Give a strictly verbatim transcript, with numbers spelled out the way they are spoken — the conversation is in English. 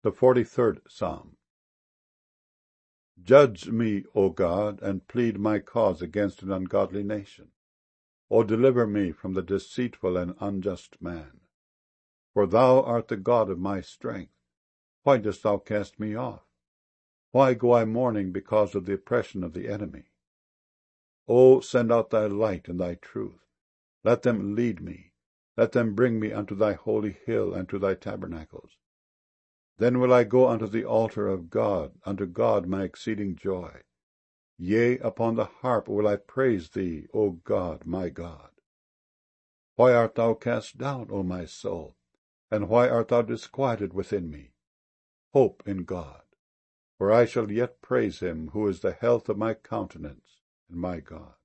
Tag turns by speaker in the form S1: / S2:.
S1: The forty-third Psalm. Judge me, O God, and plead my cause against an ungodly nation. O deliver me from the deceitful and unjust man. For thou art the God of my strength. Why dost thou cast me off? Why go I mourning because of the oppression of the enemy? O send out thy light and thy truth. Let them lead me. Let them bring me unto thy holy hill and to thy tabernacles. Then will I go unto the altar of God, unto God my exceeding joy. Yea, upon the harp will I praise thee, O God, my God. Why art thou cast down, O my soul? And why art thou disquieted within me? Hope in God, for I shall yet praise him, who is the health of my countenance and my God.